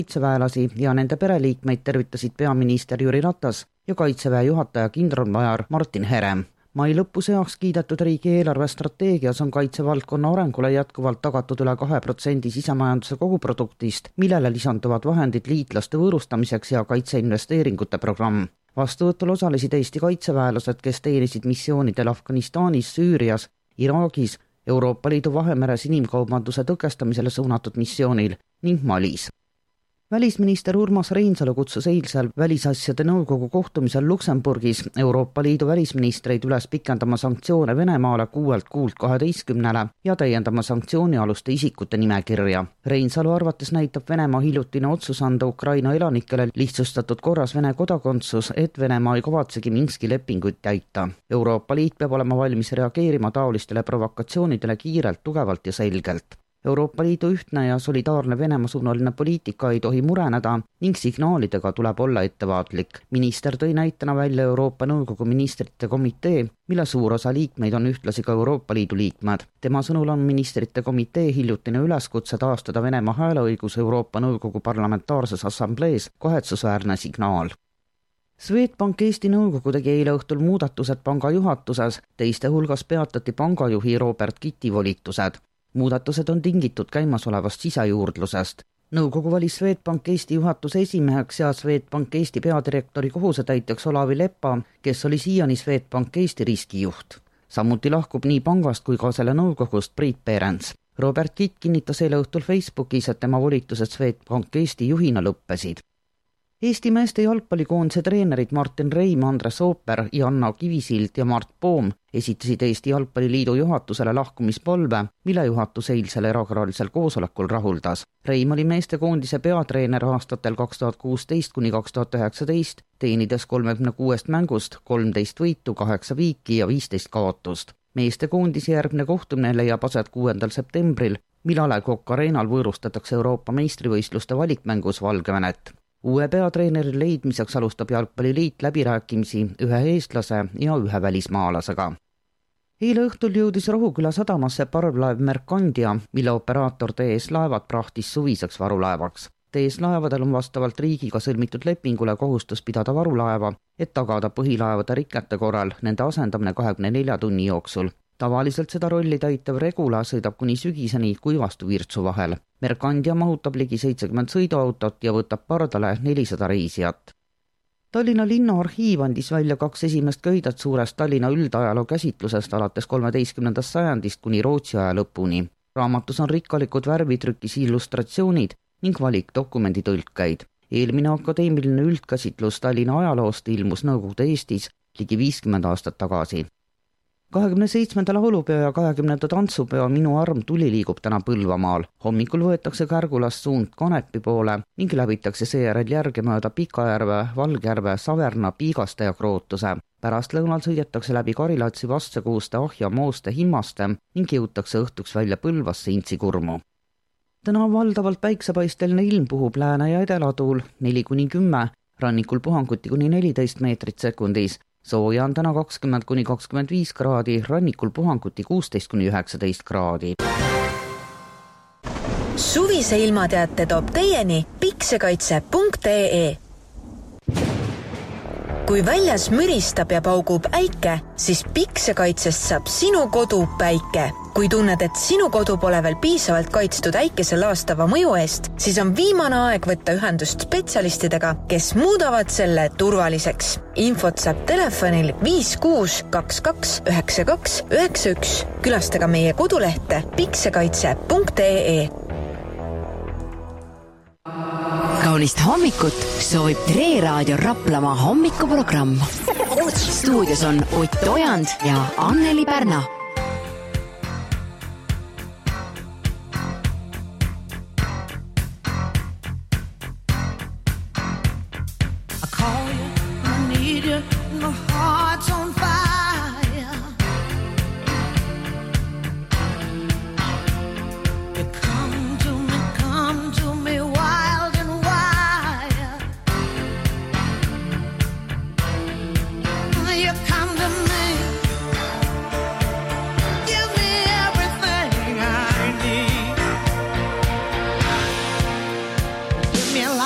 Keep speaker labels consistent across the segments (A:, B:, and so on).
A: kaitseväelasi ja nende pereliikmeid tervitasid peaminister Jüri Ratas ja kaitseväe juhataja kindralmajor Martin Herem. Mai lõpus heaks kiidetud riigi eelarvestrateegias on kaitsevaldkonna arengule jätkuvalt tagatud üle 2% sisemajanduse koguproduktist, millele lisanduvad vahendid liitlaste võõrustamiseks ja kaitseinvesteeringute programm. Vastuvõtul osalesid Eesti kaitseväelased, kes teenisid missioonidel Afganistanis, Süürias, Iraagis, Euroopa Liidu Vahemeres inimkaubanduse tõkestamisele suunatud missioonil ning Malis. Välisminister Urmas Reinsalu kutsus eilsel välisasjade nõukogu kohtumisel Luksemburgis Euroopa Liidu välisministreid üles pikendama sanktsioone Venemaale 6 kuult 12 ja täiendama sanktsioonialuste isikute nimekirja. Reinsalu arvates näitab Venemaa hiljutine otsus anda Ukraina elanikele lihtsustatud korras Vene kodakondsus, et Venemaa ei kavatsegi Minski lepinguid täita. Euroopa Liit peab olema valmis reageerima taolistele provokatsioonidele kiirelt, tugevalt ja selgelt. Euroopa Liidu ühtne ja solidaarne Venemaa suunaline poliitika ei tohi mureneda ning signaalidega tuleb olla ettevaatlik. Minister tõi näitena välja Euroopa Nõukogu ministrite komitee, mille suur osa liikmeid on ühtlasi ka Euroopa Liidu liikmed. Tema sõnul on ministrite komitee hiljutine üleskutse taastada Venemaa hääleõigus Euroopa Nõukogu parlamentaarses assamblees kahetsusväärne signaal. Swedbank Eesti nõukogu tegi eile õhtul muudatused panga juhatuses, teiste hulgas peatati pangajuhi Robert Kitti volitused. Muudatused on tingitud käimasolevast sisejuurdlusest. Nõukogu valis Swedbank Eesti juhatuse esimeheks ja Swedbank Eesti peadirektori kohusetäitjaks Olavi Leppa, kes oli siiani Swedbank Eesti riskijuht. Samuti lahkub nii pangast kui ka selle nõukogust Priit Perens. Robert Kitt kinnitas eile õhtul Facebookis, et tema volitused Swedbank Eesti juhina lõppesid. Eesti meeste jalgpallikoondise treenerid Martin Reim, Andres Ooper, Janna Kivisild ja Mart Poom esitasid Eesti Jalgpalliliidu juhatusele lahkumispalve, mille juhatus eilsel erakorralisel koosolekul rahuldas. Reim oli meestekoondise peatreener aastatel 2016–2019, teenides 36 mängust 13 võitu, 8 viiki ja 15 kaotust. Meestekoondise järgne kohtumine leiab aset 6. septembril, mil A. Le Coq Arenal võõrustatakse Euroopa meistrivõistluste valikmängus Valgevenet. Uue peatreeneri leidmiseks alustab Jalgpalliliit läbirääkimisi ühe eestlase ja ühe välismaalasega. Eile õhtul jõudis Rohuküla sadamasse parvlaev Mercandia, mille operaator TS Laevad prahtis suviseks varulaevaks. TS Laevadel on vastavalt riigiga sõlmitud lepingule kohustus pidada varulaeva, et tagada põhilaevade rikete korral nende asendamine 24 tunni jooksul. Tavaliselt seda rolli täitev Regula sõidab kuni sügiseni kuivastu Virtsu vahel. Mercandia mahutab ligi 70 sõiduautot ja võtab pardale 400 reisijat. Tallinna linnaarhiiv andis välja 2 esimest köidet suurest Tallinna üldajaloo käsitlusest alates 13. sajandist kuni Rootsi aja lõpuni. Raamatus on rikkalikud värvitrükis illustratsioonid ning valik dokumenditõlkeid. Eelmine akadeemiline üldkäsitlus Tallinna ajaloost ilmus Nõukogude Eestis ligi 50 aastat tagasi. 27. laulupeo ja 20. tantsupeo Minu arm tuli liigub täna Põlvamaal. Hommikul võetakse Kärgulast suund Kanepi poole ning läbitakse seejärel järge mööda Pikajärve, Valgjärve, Saverna, Piigaste ja Krootuse. Pärast lõunal sõidetakse läbi Karilatsi, Vastsakuuste, Ahja, Mooste, Himmaste ning jõutakse õhtuks välja Põlvasse Intsikurmu. Täna on valdavalt päiksepaisteline ilm, puhub lääne- ja edelatuul 4–10, rannikul puhanguti kuni 14 meetrit sekundis. Sooja on täna 20–25 kraadi, rannikul puhanguti 16–19 kraadi.
B: Suvise ilmateate toob teieni piksekaitse.ee. Kui väljas müristab ja paugub äike, siis piksekaitsest saab sinu kodu päike. Kui tunned, et sinu kodu pole veel piisavalt kaitstud äikese laastava mõju eest, siis on viimane aeg võtta ühendust spetsialistidega, kes muudavad selle turvaliseks. Infot saab telefonil 56229291. Külastage meie kodulehte piksekaitse.ee.
C: Kaunist hommikut soovib Tre Raadio Raplamaa hommikuprogramm. Stuudios on Ott Ojand ja Anneli Pärna.
D: Me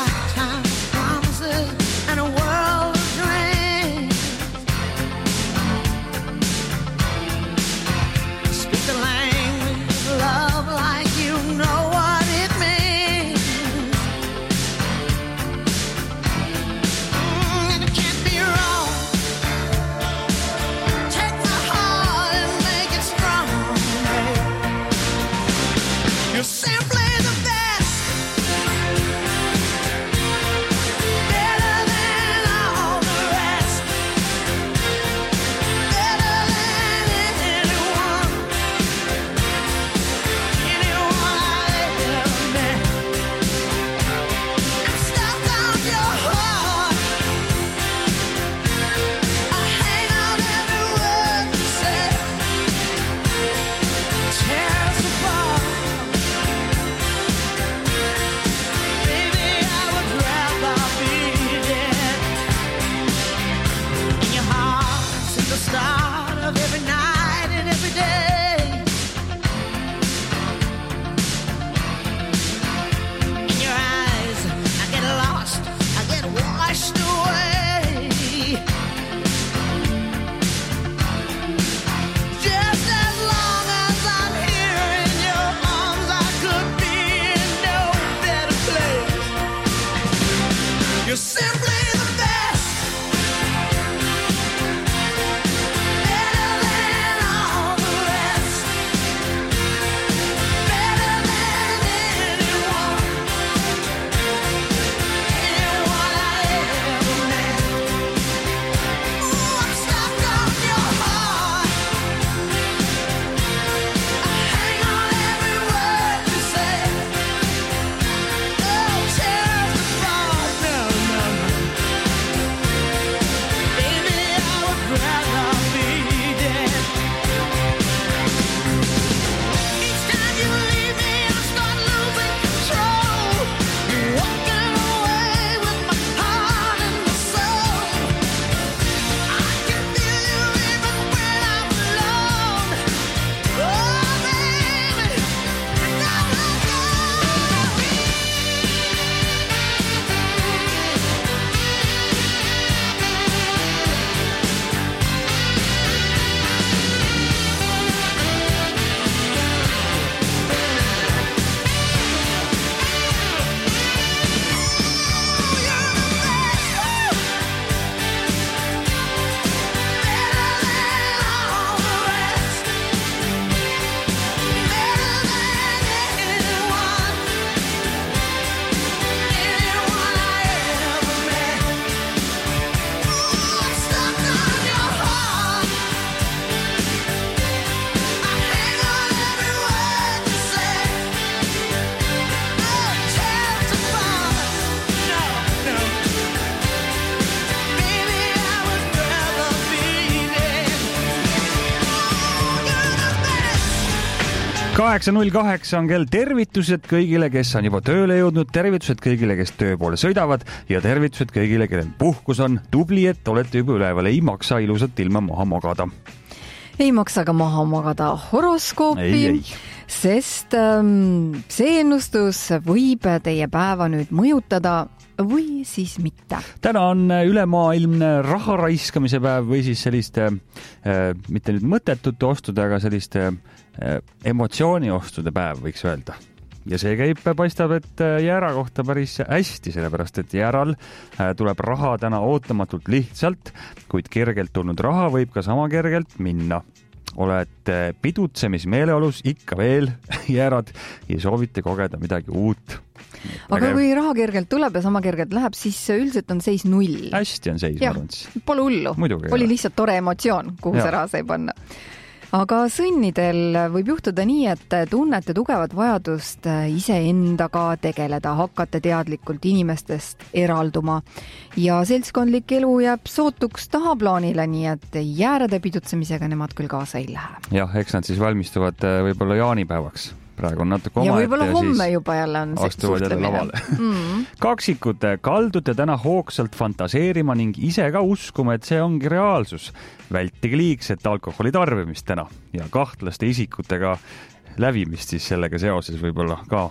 D: 8.08 on kell. Tervitused kõigile, kes on juba tööle jõudnud, tervitused kõigile, kes töö poole sõidavad ja tervitused kõigile, kellel puhkus on. Tubli, et olete juba üleval, ei maksa ilusat ilma maha magada.
E: Ei maksa ka maha magada horoskoopi, sest see ennustus võib teie päeva nüüd mõjutada või siis mitte. Täna
D: on ülemaailmne raha raiskamise päev või siis selliste, mitte nüüd mõttetute ostude, aga selliste emotsiooniostude päev, võiks öelda. Ja see käib, paistab, et jäära kohta päris hästi, sellepärast, et jääral tuleb raha täna ootamatult lihtsalt, kuid kergelt tulnud raha võib ka sama kergelt minna. Oled pidutsemismeeleolus ikka veel jäärad ja soovite kogeda midagi uut.
E: Aga kui raha kergelt tuleb ja sama kergelt läheb, siis üldiselt on seis 0.
D: Hästi on seis, ma arvan.
E: Pole hullu. Oli lihtsalt tore emotsioon, kuhu see raha sai panna. Aga sõnnidel võib juhtuda nii, et tunnete tugevat vajadust iseendaga tegeleda, hakkate teadlikult inimestest eralduma ja seltskondlik elu jääb sootuks tahaplaanile, nii et jäärade pidutsemisega nemad küll kaasa ei lähe.
D: Jah, eks nad siis valmistuvad võib-olla jaanipäevaks. Praegu on natuke
E: ja võib-olla homme juba jälle on
D: suhtlemine. Kaksikute kaldute täna hoogsalt fantaseerima ning ise ka uskuma, et see ongi reaalsus. Vältige liigset alkoholi tarbimist täna ja kahtlaste isikutega lävimist siis sellega seoses võib-olla ka.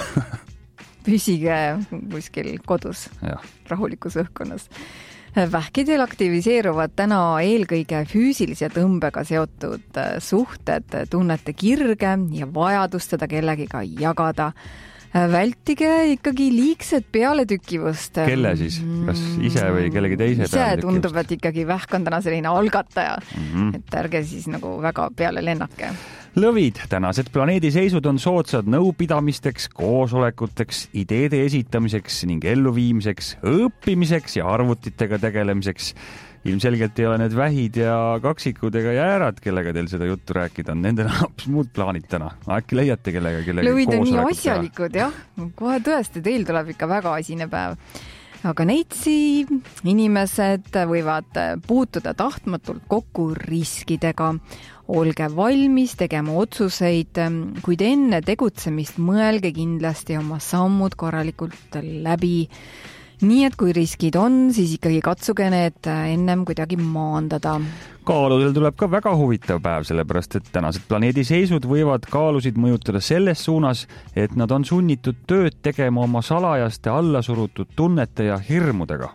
E: Püsige kuskil kodus, rahulikus õhkkonnas. Vähkidel aktiviseeruvad täna eelkõige füüsilise tõmbega seotud suhted, tunnete kirge ja vajadust seda kellegiga jagada. Vältige ikkagi liigset pealetükkivust.
D: Kelle siis? Kas ise või kellegi teise
E: pealetükkivust? Ise tundub, et ikkagi vähk on täna selline algataja, et ärge siis nagu väga peale lennake.
D: Lõvid, tänased planeediseisud on soodsad nõupidamisteks, koosolekuteks, ideede esitamiseks ning elluviimiseks, õppimiseks ja arvutitega tegelemiseks. Ilmselgelt ei ole need vähid ja kaksikud ega jäärad, kellega teil seda juttu rääkida on. Nendel on hoopis muud plaanid täna. Äkki leiate kellegi
E: Lõvid on nii asjalikud, jah. Kohe tõesti, teil tuleb ikka väga asine päev. Aga neitsi inimesed võivad puutuda tahtmatult kokku riskidega. Olge valmis tegema otsuseid, kuid enne tegutsemist mõelge kindlasti oma sammud korralikult läbi. Nii et kui riskid on, siis ikkagi katsuge need ennem kuidagi maandada.
D: Kaaludel tuleb ka väga huvitav päev, sellepärast et tänased planeediseisud võivad kaalusid mõjutada selles suunas, et nad on sunnitud tööd tegema oma salajaste allasurutud tunnete ja hirmudega.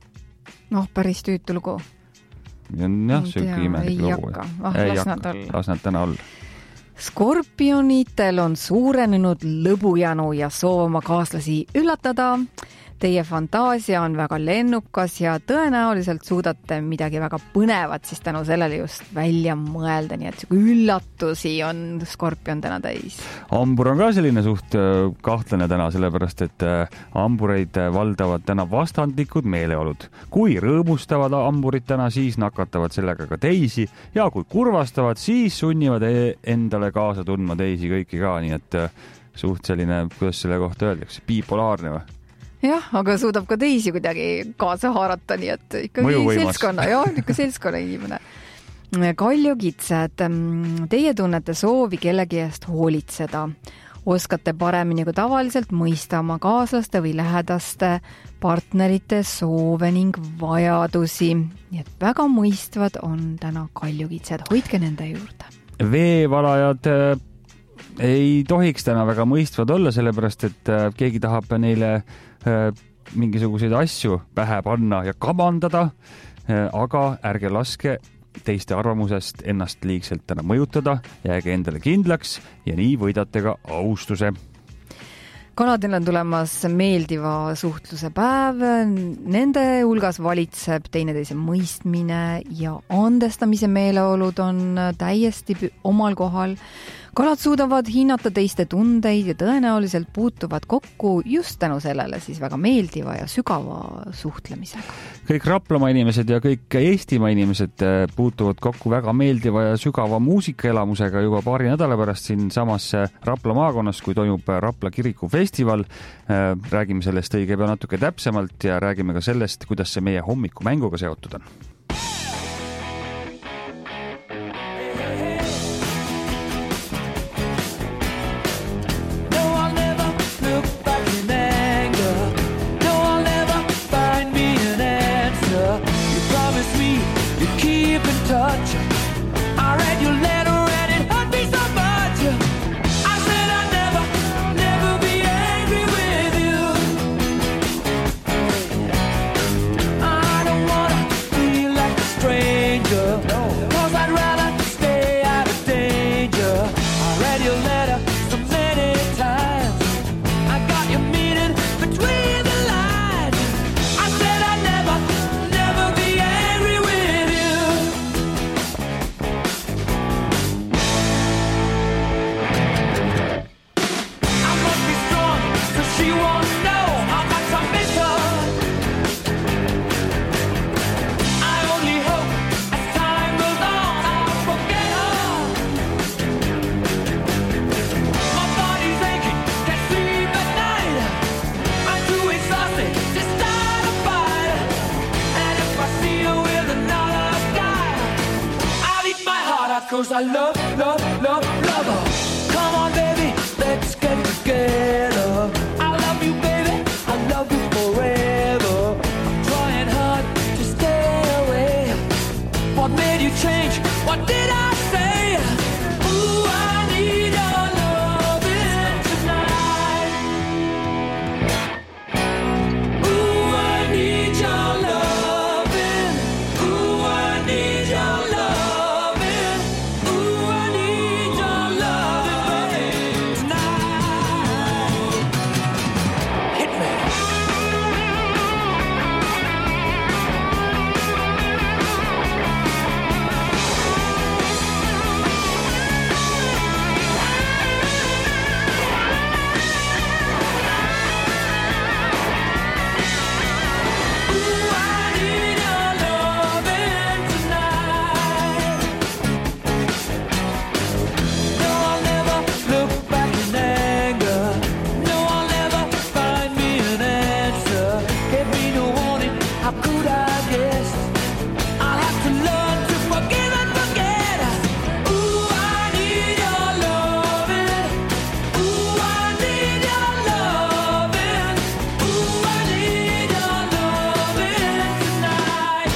E: Päris tüütu lugu.
D: Jah, sööki imelik lugu. Las nad täna olla.
E: Skorpionitel on suurenenud lõbujanu ja soov oma kaaslasi üllatada. Teie fantaasia on väga lennukas ja tõenäoliselt suudate midagi väga põnevat siis tänu sellele just välja mõelda, nii et üllatusi on Skorpion täna täis.
D: Ambur on ka selline suht kahtlane täna, sellepärast et ambureid valdavad täna vastandlikud meeleolud. Kui rõõmustavad amburid täna, siis nakatavad sellega ka teisi ja kui kurvastavad, siis sunnivad endale kaasa tundma teisi kõiki ka, nii et suht selline, kuidas selle kohta öeldakse, bipolaarne või?
E: Jah, aga suudab ka teisi kuidagi kaasa haarata, nii et ikkagi seltskonna inimene. Kaljukitsed, teie tunnete soovi kellegi eest hoolitseda. Oskate paremini kui tavaliselt mõista oma kaaslaste või lähedaste partnerite soove ning vajadusi. Nii et väga mõistvad on täna kaljukitsed. Hoidke nende juurde.
D: Veevalajad ei tohiks täna väga mõistvad olla, sellepärast et keegi tahab neile mingisuguseid asju pähe panna ja kamandada, aga ärge laske teiste arvamusest ennast liigselt täna mõjutada, jääge endale kindlaks ja nii võidate ka austuse.
E: Kanadil on tulemas meeldiva suhtluse päev. Nende hulgas valitseb teineteise mõistmine ja andestamise meeleolud on täiesti omal kohal. Kalad suudavad hinnata teiste tundeid ja tõenäoliselt puutuvad kokku just tänu sellele siis väga meeldiva ja sügava suhtlemisega.
D: Kõik Raplamaa inimesed ja kõik Eestimaa inimesed puutuvad kokku väga meeldiva ja sügava muusikaelamusega juba paari nädala pärast siin samas Rapla maakonnas, kui toimub Rapla kiriku festival. Räägime sellest õige pea natuke täpsemalt ja räägime ka sellest, kuidas see meie hommikumänguga seotud on.
F: promised me you'd keep in touch. I read your letter and it hurt me so much. I said I'd never be angry with you. I don't wanna feel like a stranger, 'cause I'd rather stay out of danger. I read your letter so many times, I got your meaning between the lines. I said I'd never be angry with you. I must be strong, 'cause she won't know how much I miss her. I only hope as time goes on I'll forget her. My body's aching, can't sleep at night. I'm too exhausted to start a fight. And if I see her with another guy, I'll eat my heart out, 'cause I love her. Come on baby, let's get together. I love you baby, I love you forever. I'm trying hard to stay away. What made you change? What did I say? Ooh, I need your loving tonight. Ooh, I need your loving. Ooh, I need your loving. Ooh, I need your loving tonight. Hit me. Ooh, I need your loving tonight. No, I'll never look back in anger. No, I'll never find me an answer. Gave me no warning, how could I guess? I'll have to learn to forgive and forget. Ooh, I need your loving. Ooh, I need your loving. Ooh, I need your loving tonight.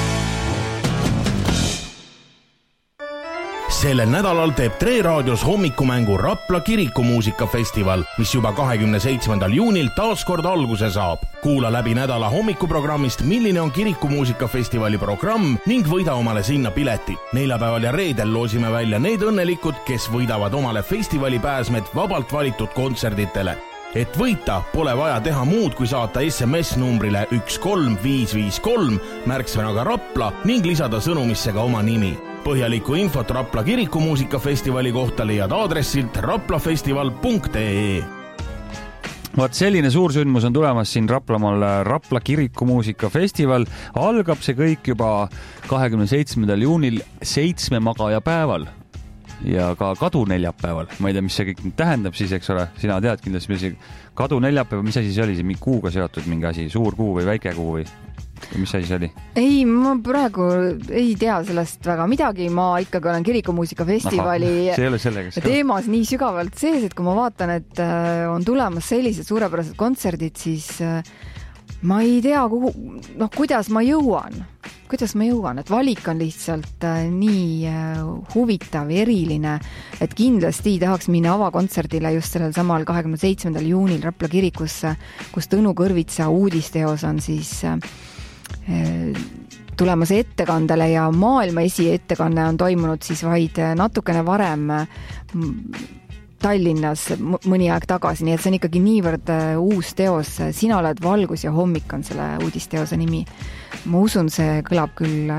G: Sellel nädalal teeb Tre Raadios hommikumängu Rapla kirikumuusikafestival, mis juba 27. juunil taas kord alguse saab. Kuula läbi nädala hommikuprogrammist, milline on kirikumuusikafestivali programm ning võida omale sinna pileti. Neljapäeval ja reedel loosime välja need õnnelikud, kes võidavad omale festivali pääsmed vabalt valitud kontserditele. Et võita, pole vaja teha muud, kui saata SMS numbrile 13553 märksõnaga Rapla ning lisada sõnumisse ka oma nimi. Põhjalikku infot Rapla kirikumuusikafestivali kohta leiad aadressilt raplafestival.ee.
D: Vaat selline suur sündmus on tulemas siin Raplamaal, Rapla kirikumuusikafestival. Algab see kõik juba 27. juunil 7 magaja päeval ja ka kaduneljapäeval. Ma ei tea, mis see kõik tähendab siis, eks ole. Sina tead kindlasti, mis see kaduneljapäev, mis asi see oli? See kuuga seotud mingi asi, suur kuu või väike kuu või mis asi see oli?
E: Ei, ma praegu ei tea sellest väga midagi. Ma ikkagi olen kirikumuusikafestivali teemas nii sügavalt sees, et kui ma vaatan, et on tulemas sellised suurepärased kontserdid, siis ma ei tea, kuidas ma jõuan, et valik on lihtsalt nii huvitav, eriline, et kindlasti tahaks minna avakontserdile just sellel samal 27. juunil Rapla kirikusse, kus Tõnu Kõrvitsa uudisteos on siis tulemas ettekandele ja maailma esiettekanne on toimunud siis vaid natukene varem Tallinnas mõni aeg tagasi, nii et see on ikkagi niivõrd uus teos. Sina oled valgus ja hommik on selle uudisteose nimi. Ma usun, see kõlab küll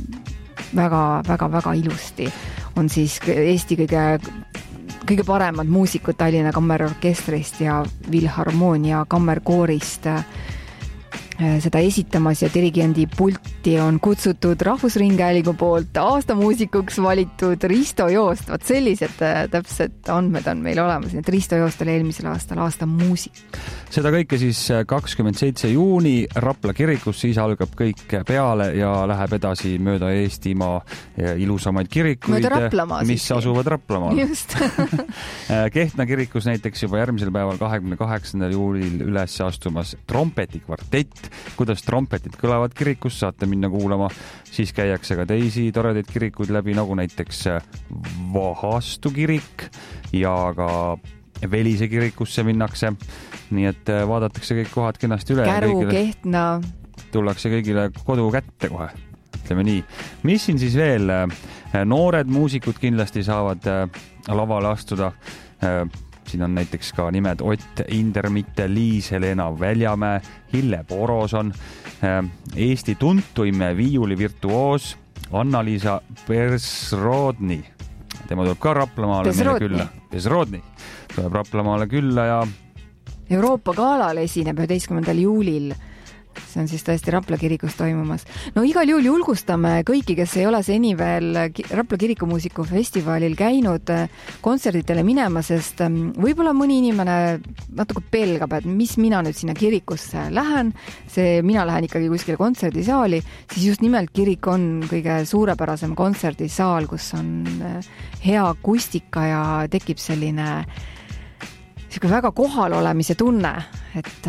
E: väga ilusti. On siis Eesti kõige paremad muusikud Tallinna Kammerorkestrist ja Filharmoonia kammerkoorist seda esitamas ja dirigendi pulti on kutsutud Rahvusringhäälingu poolt aastamuusikuks valitud Risto Joost. Vaat sellised täpsed andmed on meil olemas. Nii et Risto Joost oli eelmisel aastal aasta muusik.
D: Seda kõike siis 27. juuni Rapla kirikus, siis algab kõik peale ja läheb edasi mööda Eestimaa ilusamaid kirikuid, mis asuvad Raplamaal.
E: Just.
D: Kehtna kirikus näiteks juba järgmisel päeval 28. juulil üles astumas trompetikvartett. Kuidas trompetid kõlavad kirikus, saate minna kuulama, siis käiakse ka teisi toredaid kirikuid läbi, nagu näiteks Vahastu kirik ja ka Velise kirikusse minnakse. Nii et vaadatakse kõik kohad kenasti üle.
E: Käru, Kehtna.
D: Tullakse kõigile kodu kätte kohe, ütleme nii. Mis siin siis veel? Noored muusikud kindlasti saavad lavale astuda. Siin on näiteks ka nimed Ott Indermitte, Liis-Helena Väljamäe, Hille Poroson, Eesti tuntuim viiulivirtuoos Anna-Liisa Bezrodny. Tema tuleb ka Raplamaale meile külla. Bezrodny tuleb Raplamaale külla ja
E: Euroopa Galal esineb 11. juulil. See on siis tõesti Rapla kirikus toimumas. No igal juhul julgustame kõiki, kes ei ole seni veel Rapla kirikumuusiku festivalil käinud kontserditele minema, sest võib-olla mõni inimene natuke pelgab, et mis mina nüüd sinna kirikusse lähen, mina lähen ikkagi kuskile kontserdisaali, siis just nimelt kirik on kõige suurepärasem kontserdisaal, kus on hea akustika ja tekib selline väga kohal olemise tunne, et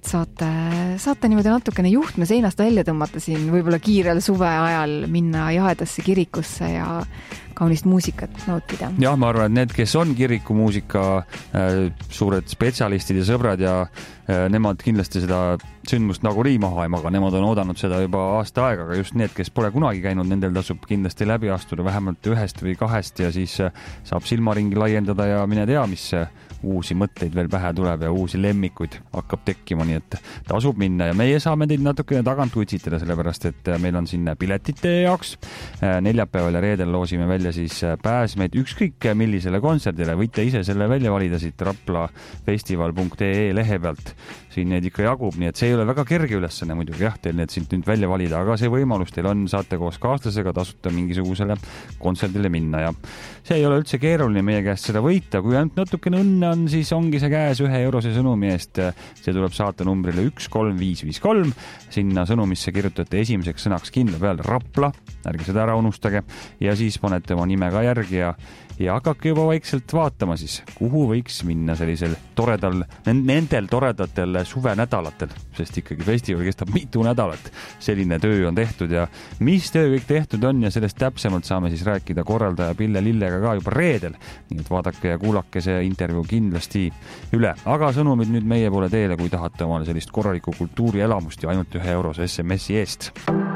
E: saate niimoodi natukene juhtme seinast välja tõmmata siin võib-olla kiirel suve ajal minna jahedasse kirikusse ja kaunist muusikat nautida.
D: Jah, ma arvan, et need, kes on kirikumuusika suured spetsialistid ja sõbrad ja nemad kindlasti seda sündmust nagu maha ei maga, nemad on oodanud seda juba aasta aega, aga just need, kes pole kunagi käinud, nendel tasub kindlasti läbi astuda vähemalt 1 või 2 ja siis saab silmaringi laiendada ja mine tea, mis uusi mõtteid veel pähe tuleb ja uusi lemmikuid hakkab tekkima, nii et tasub minna ja meie saame teid natukene tagant utsitada, sellepärast et meil on siin piletite jaoks. Neljapäeval ja reedel loosime välja siis pääsmeid ükskõik millisele kontserdile, võite ise selle välja valida siit raplafestival.ee lehe pealt. Siin neid ikka jagub, nii et see ei ole väga kerge ülesanne muidugi, jah, teil need siit nüüd välja valida, aga see võimalus teil on, saate koos kaaslasega tasuta mingisugusele kontserdile minna ja see ei ole üldse keeruline meie käest seda võita, kui ainult natukene õnne on, siis ongi see käes 1 eurose sõnumi eest, see tuleb saata numbrile 13553, sinna sõnumisse kirjutate esimeseks sõnaks kindla peal Rapla, ärge seda ära unustage ja siis panete oma nime ka järgi ja hakake juba vaikselt vaatama siis, kuhu võiks minna sellisel nendel toredatel suvenädalatel, sest ikkagi festival kestab mitu nädalat. Selline töö on tehtud ja mis töö kõik tehtud on ja sellest täpsemalt saame siis rääkida korraldaja Pille Lillega ka juba reedel. Nii et vaadake ja kuulake see intervjuu kindlasti üle. Aga sõnumid nüüd meie poole teele, kui tahate omale sellist korralikku kultuurielamust ja ainult 1 eurose SMS-i eest.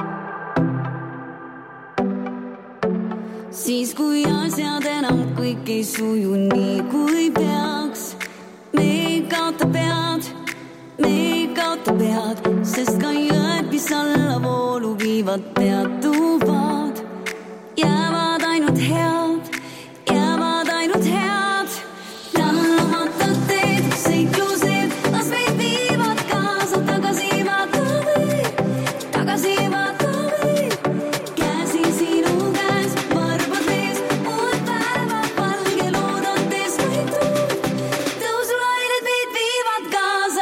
H: Siis kui asjad enam kõik ei suju nii kui peaks, me ei kaota pead, sest ka jõed, mis alla voolu viivad, peatuvad, jäävad ainult head, tahamata teed, seiklused, las meid viivad kaasa, tagasi vaata või, käsi sinu käes, varbad mees, uud päeva, valge loodates meid tuud, tõusulained meid viivad kaasa.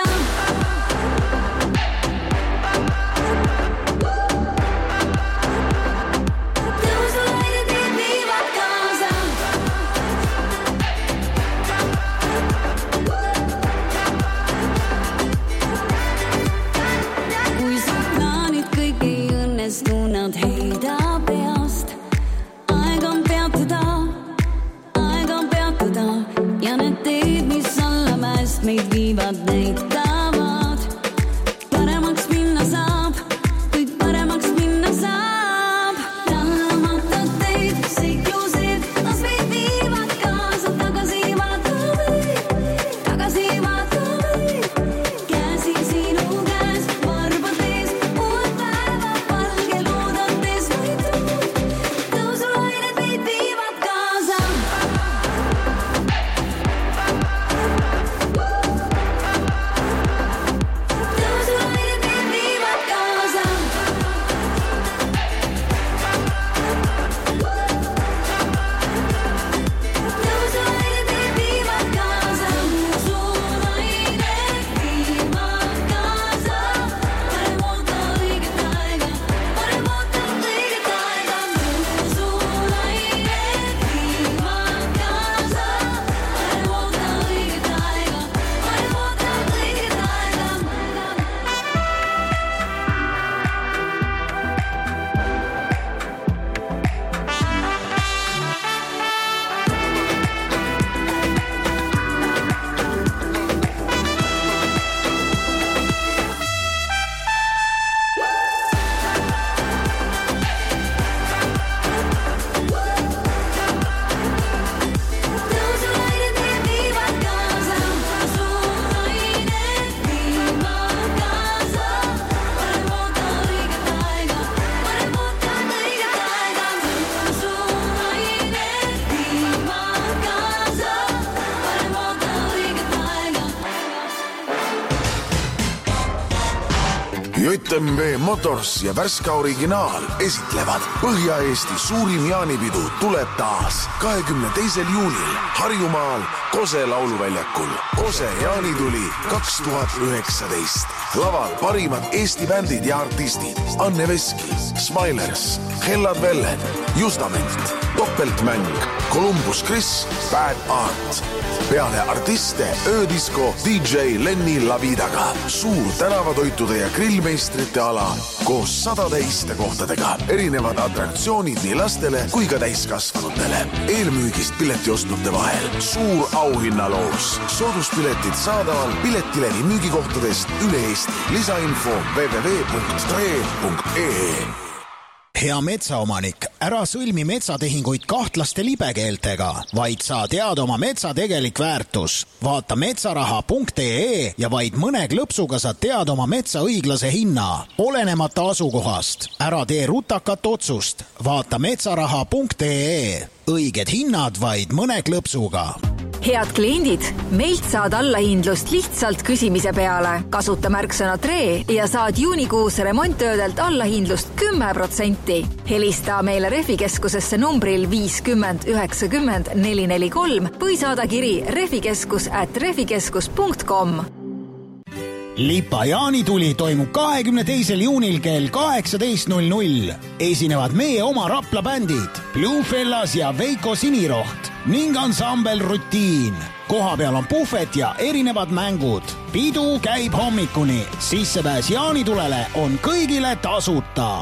I: JMV Motors ja Värska Originaal esitlevad Põhja-Eesti suurim jaanipidu tuleb taas 22. juunil Harjumaal Kose lauluväljakul. Kose jaanituli 2019. Laval parimad Eesti bändid ja artistid Anne Veski, Smilers, Hellad Vellen, Justament, Doppeltmäng, Columbus Chris, Bad Art. Peale artiste öödisko DJ Lenni Lavidaga. Suur tänavatoitude ja grillmeistrite ala koos 100 istekohtadega. Erinevad atraktsioonid nii lastele kui ka täiskasvanutele. Eelmüügist piletiostnute vahel. Suur auhinnaloos. Sooduspiletid saadaval Piletilevi müügikohtadest üle Eesti. Lisainfo www.tre.ee.
J: Hea metsaomanik, ära sõlmi metsatehinguid kahtlaste libekeeltega, vaid sa tead oma metsa tegelik väärtus. Vaata metsaraha.ee ja vaid mõne klõpsuga sa tead oma metsa õiglase hinna, olenemata asukohast. Ära tee rutakat otsust. Vaata metsaraha.ee. Õiged hinnad vaid mõne klõpsuga.
K: Head kliendid, meilt saad allahindlust lihtsalt küsimise peale. Kasuta märksõna TRE ja saad juunikuus remonttöödelt allahindlust 10%. Helista meile Refikeskusesse numbril 50 90 443 või saada kiri refikeskus@refikeskus.com.
J: Lipa jaanituli toimub 22. juunil kell 18.00. Esinevad meie oma Rapla bändid Bluefellas ja Veiko Siniroht ning ansambel Rutiin. Koha peal on puhvet ja erinevad mängud. Pidu käib hommikuni. Sissepääs jaanitulele on kõigile tasuta.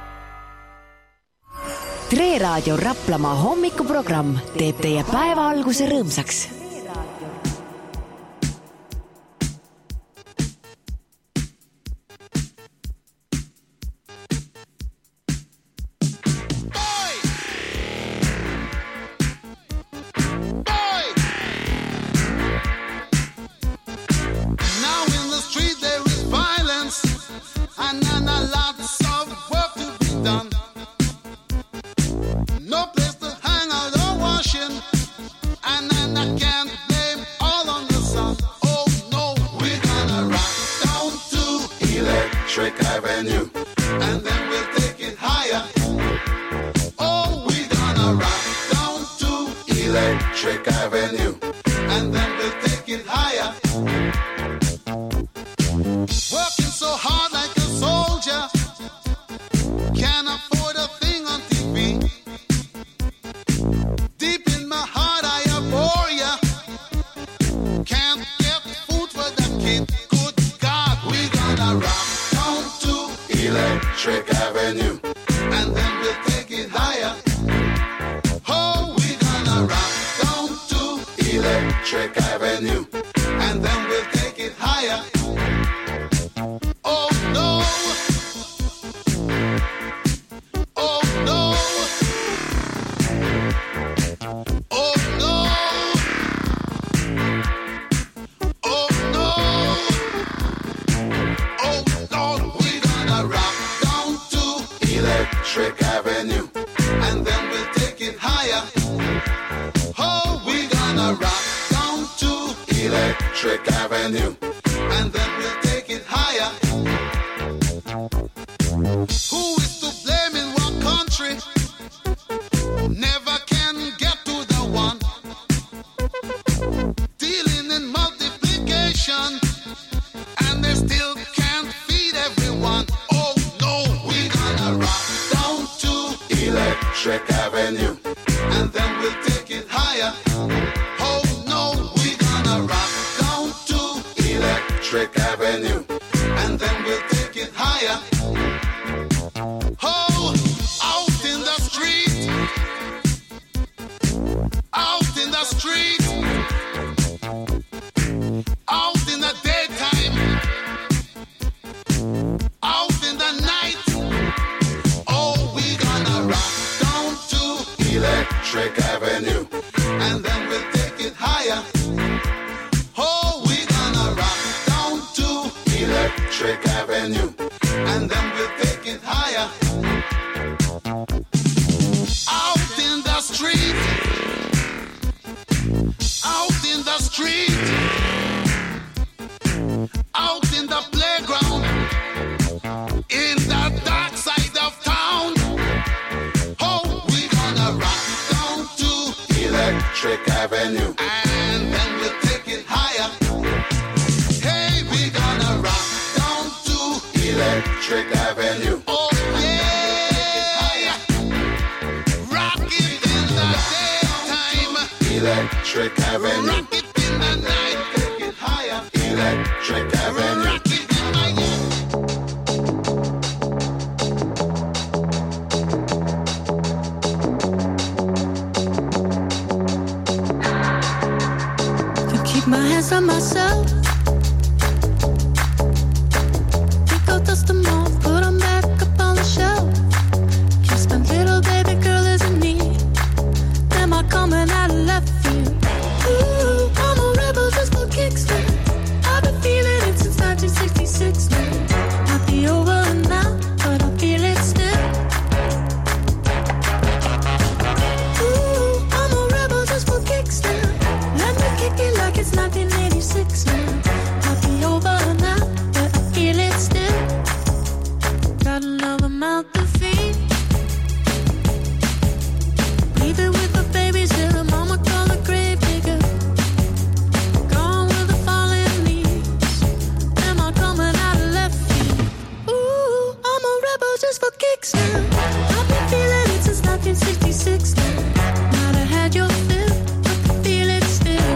C: Tre Raadio Raplamaa hommikuprogramm teeb teie päeva alguse rõõmsaks.
L: Electric Avenue. Oh yeah, rock it in the daytime. Electric Avenue. Rock it in the night. Take it higher. Electric Avenue. Rock it higher.
H: To keep my hands on myself. Dust them off, put them back up on the shelf. Kiss my little baby girl isn't me. Am I coming out of left field? Ooh, I'm a rebel just for kicks now. I've been feeling it since 1966 now. Might be over now, but I feel it still. Ooh, I'm a rebel just for kicks now. Let me kick it like it's 1986 now. Might be over now, but I feel it still. Got another mouth to feed. Leave it with the babies till the mama call the grave digger. Gone with the fallen leaves. Am I coming out of left field? Ooh, I'm a rebel just for kicks now. I've been feeling it since 1966 now. Might have had your fill, but I feel it still.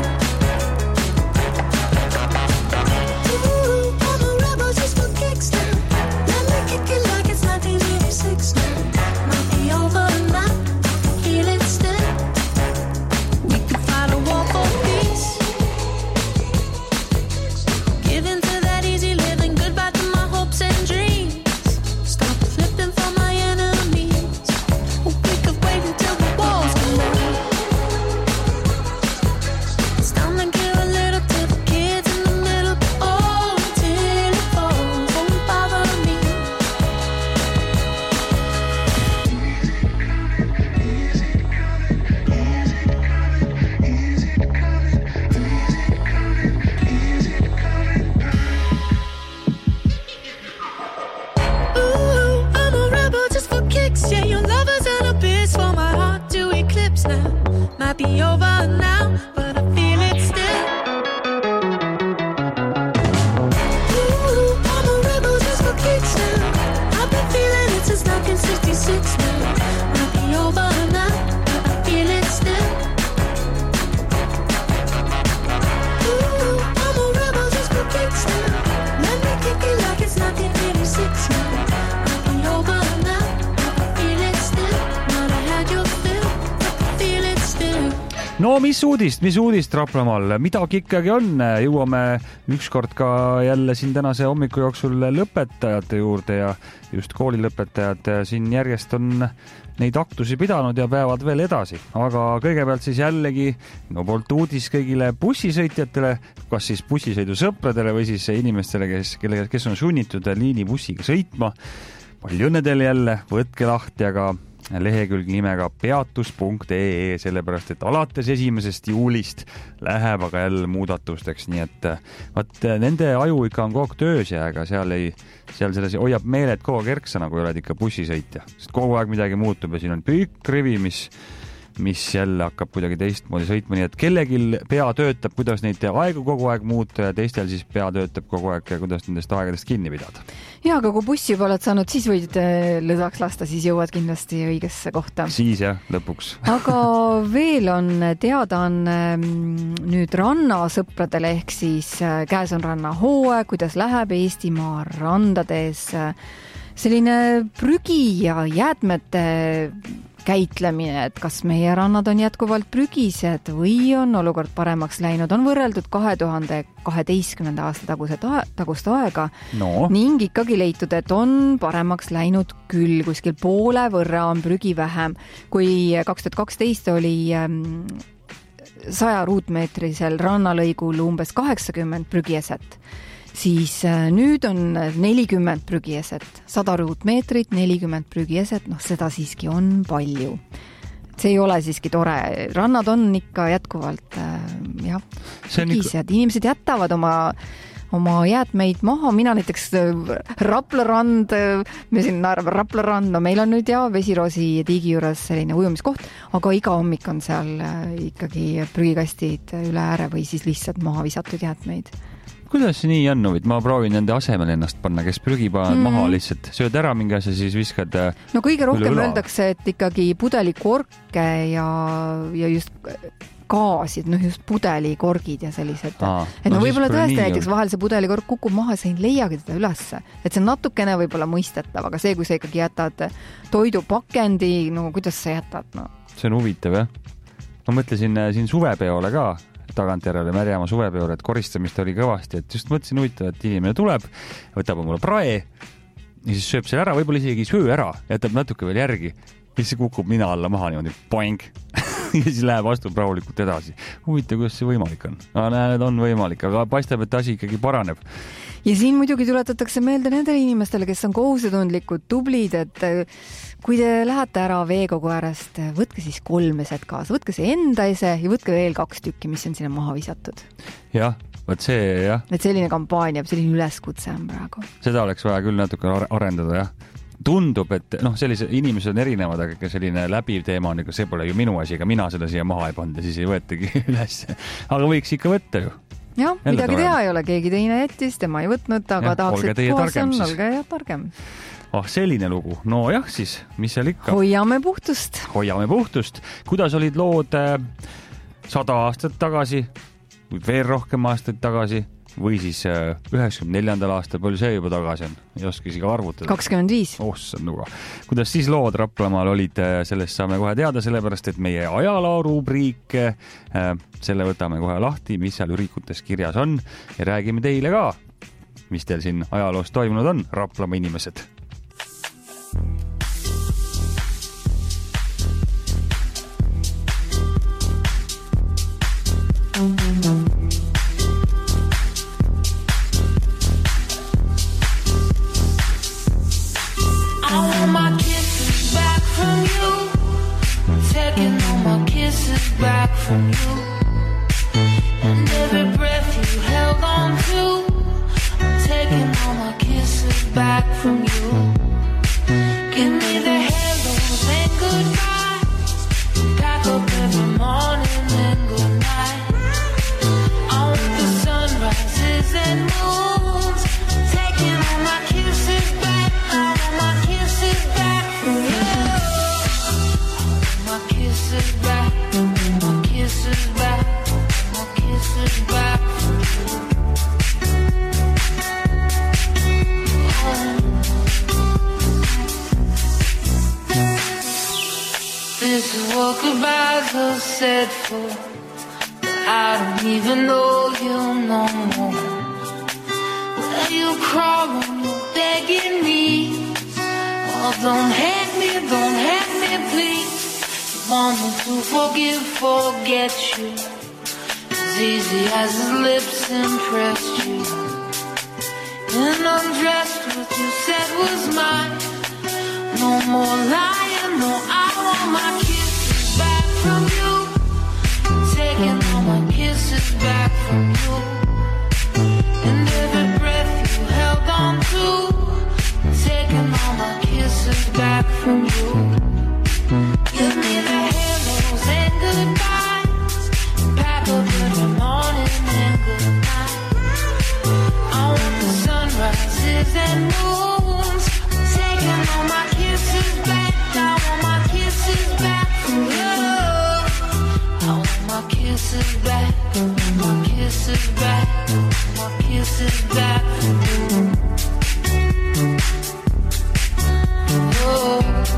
H: Ooh, I'm a rebel just for kicks now. Kick it like it's 1986 now. Might be over now, feel it still. We could fight a war for peace. Give in to that easy living, goodbye to my hopes and dreams. Stop flipping for my enemies. We could wait until the walls come down. It's time to give a little to the kids in the middle. Oh, till it falls, won't bother me. Yeah, your lover's an abyss for my heart to eclipse now. Might be over now, but I feel it still. Ooh, I'm a rebel just for kicks now. I've been feeling it since 1966 now. Might be over now, but I feel it still. Ooh, I'm a rebel just for kicks now. Let me kick it like it's 1986 now. Might be over now.
D: No mis uudist Raplamaal, midagi ikkagi on, jõuame ükskord ka jälle siin tänase hommiku jooksul lõpetajate juurde ja just koolilõpetajad siin järjest on neid aktusi pidanud ja peavad veel edasi, aga kõigepealt siis jällegi minu poolt uudis kõigile bussisõitjatele, kas siis bussisõidusõpradele või siis inimestele, kes on sunnitud liinibussiga sõitma. Palju õnne teile jälle, võtke lahti, aga lehekülg nimega peatus.ee, sellepärast et alates 1. juulist läheb aga jälle muudatusteks, nii et vaat nende aju ikka on kogu aeg töös ja ega seal selles hoiab meeled kogu aeg erksana, kui oled ikka bussisõitja, sest kogu aeg midagi muutub ja siin on pikk rivi, mis jälle hakkab kuidagi teistmoodi sõitma, nii et kellelgi pea töötab, kuidas neid aegu kogu aeg muuta ja teistel siis pea töötab kogu aeg, kuidas nendest aegadest kinni pidada.
E: Ja, aga kui bussi juba oled saanud, siis võid lõdvaks lasta, siis jõuad kindlasti õigesse kohta.
D: Siis jah, lõpuks.
E: Aga veel on teada on nüüd rannasõpradele, ehk siis käes on rannahooaeg, kuidas läheb Eestimaa randades selline prügi ja jäätmete käitlemine, et kas meie rannad on jätkuvalt prügised või on olukord paremaks läinud. On võrreldud 2012. aasta tagust aega ning ikkagi leitud, et on paremaks läinud küll, kuskil poole võrra on prügi vähem. Kui 2012 oli 100 ruutmeetrisel rannalõigul umbes 80 prügieset, siis nüüd on 40 prügieset, 100 ruutmeetrit, 40 prügieset, seda siiski on palju. See ei ole siiski tore. Rannad on ikka jätkuvalt prügised. Inimesed jätavad oma jäätmeid maha. Mina näiteks Rapla rand, meil on nüüd Vesiroosi tiigi juures selline ujumiskoht, aga iga hommik on seal ikkagi prügikastid üle ääre või siis lihtsalt maha visatud jäätmeid.
D: kuidas see nii on? Ma proovin nende asemel ennast panna, kes prügi paned maha lihtsalt. Sööd ära mingi asja, siis viskad
E: no kõige rohkem öeldakse, et ikkagi pudelikorke ja just gaasid, just pudelikorgid ja sellised. Et no võib-olla tõesti näiteks vahel see pudelikork kukub maha, sa ei leiagi teda ülesse. Et see on natukene võib-olla mõistetav, aga see, kui sa ikkagi jätad toidupakendi, no kuidas sa jätad? No?
D: See on huvitav, jah. Ma mõtlesin siin suvepeole ka, tagantjärele Märjamaa suvepeole, et koristamist oli kõvasti, et just mõtlesin huvitav, et inimene tuleb, võtab mulle prae ja siis sööb selle ära, võib-olla isegi söö ära, jätab natuke veel järgi ja siis kukub nina alla maha niimoodi, poing ja siis läheb astub rahulikult edasi. Huvitav, kuidas see võimalik on? Näed, on võimalik, aga paistab, et asi ikkagi paraneb.
E: Ja siin muidugi tuletatakse meelde nendele inimestele, kes on kohusetundlikud, tublid, et kui te lähete ära veekogu äärest, võtke siis 3 eset kaasa, võtke see enda ese ja võtke veel 2 tükki, mis on sinna maha visatud.
D: Jah, võt see, jah.
E: Et selline kampaania, selline üleskutse on praegu.
D: Seda oleks vaja küll natuke arendada, jah. Tundub, et sellised inimesed on erinevad, aga selline läbiv teema on, see pole ju minu asi, aga mina seda siia maha ei panda, siis ei võetagi üles. Aga võiks ikka võtta ju.
E: Jah, midagi teha ei ole, keegi teine jättis, tema ei võtnud, aga tahaks, et puhas on, olge ja targem.
D: Selline lugu. No jah, siis, mis seal ikka?
E: Hoiame puhtust.
D: Hoiame puhtust. Kuidas olid lood 100 aastat tagasi, veel rohkem aastaid tagasi või siis 94. aastal, palju see juba tagasi on? Ei oska isegi arvutada.
E: 25.
D: Ossad nuga. Kuidas siis lood Raplamaal olid, sellest saame kohe teada, sellepärast, et meie ajaloorubriik, selle võtame kohe lahti, mis seal ürikutes kirjas on ja räägime teile ka, mis teil siin ajaloos toimunud on, Raplamaa inimesed.
F: Back from you, and every breath you held on to, I'm taking all my kisses back from you. Give me the hellos and goodbyes, pack up every morning and good night. I want the sunrises and moons, taking all my kisses back, all my kisses back from you. All my kisses back. Kisses back, my kisses back. Oh. This is what goodbyes are said for, but I don't even know you no more. Where you crawl when you're begging me, oh, don't hate me, please. Want me to forget you, as easy as his lips impressed you. And undressed what you said was mine. No more lying, no, I want my kisses back from you, taking all my kisses back from you. And every breath you held on to, taking all my kisses back from you. Give me the hellos and goodbyes, pack up every morning and good night. I want the sunrises and moons, taking all my kisses back. I want my kisses back from you. I want my kisses back, my kisses back, my kisses back from you. Oh.